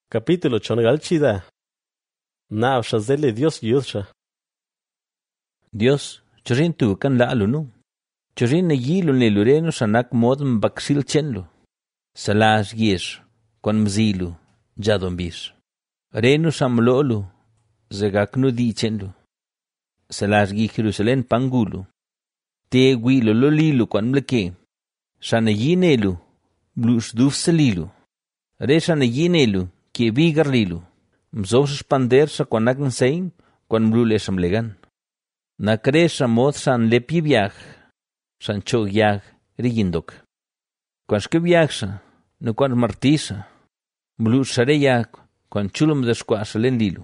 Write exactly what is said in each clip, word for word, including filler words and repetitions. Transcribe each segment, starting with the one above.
Capítulo chongalchida. Na shazele Dios yusha. Dios, chorin tu kan la alunu. Chorin ne yilu ne lureno sanak mod mbaksil chenlu. Salas gish, kon mzilu, jadombis. Renu samlolu, zegaknu di chenlu. Salas gi Jerusalén pangulu. Te guilo lolilu kon mleke. Shana yinelu, blus duf salilu. Re shana yinelu, ke bigarlilu. Mzos spander sa kwanagan sein, kwan mlule samlegan. Nakre sa mod san lepi biag, san chog yag rigindok. Kwan shke biag sa, no kwan martisa, mlu sare yag, kwan chulum deskwa sa len lilu.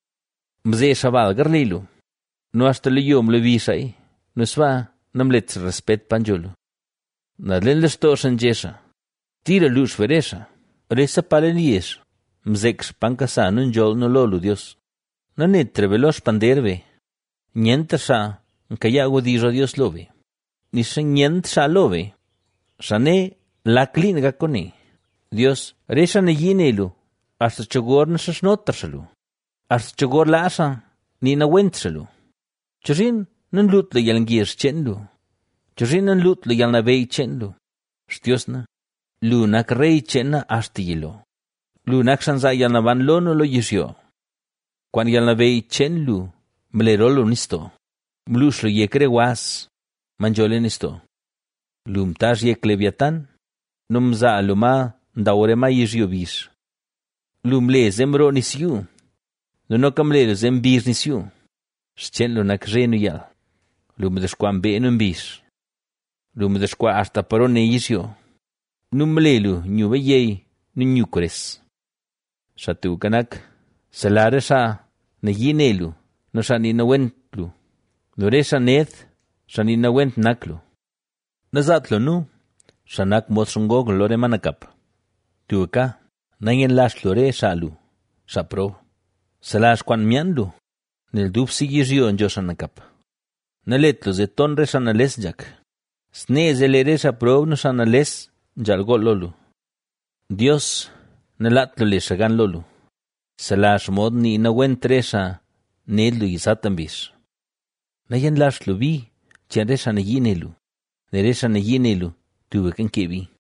Mze sabal garlilu, no hasta liyo mlevisay, no sva namlets respet panjolo. Na len lesto san jesa, tira luz veresa, resa palenies, mzex pankasa nun jol no lolu Dios. Na net trevelos panderve, niente sa, nkayago dijo Dios love. Ni sa niente sa love. Sa ne la klin gakone. Dios, resa ne yinelu, hasta chogor na sa snotarsalu. Hasta chogor la asa, ni na wentsalu. Chorin nan lut le yalangir chenlu. Chorin nan lut le yalnavei chenlu. Stios na, lu nak rei chenna hasta yelo. Lu nak sanza yalnavan lono lo yisyo. Kwan yalnavei chenlu, mlerolo nisto. Mlus lo yekre was, manjole nisto. Lumtas yek leviatan, numza aluma ndaorema yisyo bis. Lumle zemro nisyu, no kamle zembir nisyu. Schenlo nak renu yal. Lumdeskwan be num bis. Lumdeskwa hasta parone yisyo. Numlelu nyube yei nunyukres. Satu kanak, salare sa na yinelu, no sa ni na wentlu. Nore sa neth, sa ni na went naklu. Nazatlo nu, sa nak motsungog lore manakap. Tuka, nangen las lore salu, sa pro. Salas kwan mianlu, nel dup sigizio en josanakap. Naletlo ze tonre sa nales jak. Sne zelere sa pro no sa nales jalgo lolu. Dios, nalatlo le sagan lolu. Salas mod ni inawen tresa nedlu isatambis. Nayan las lo vi, tiaresa na yinelu. Neresa na yinelu, tuwe kan kebi.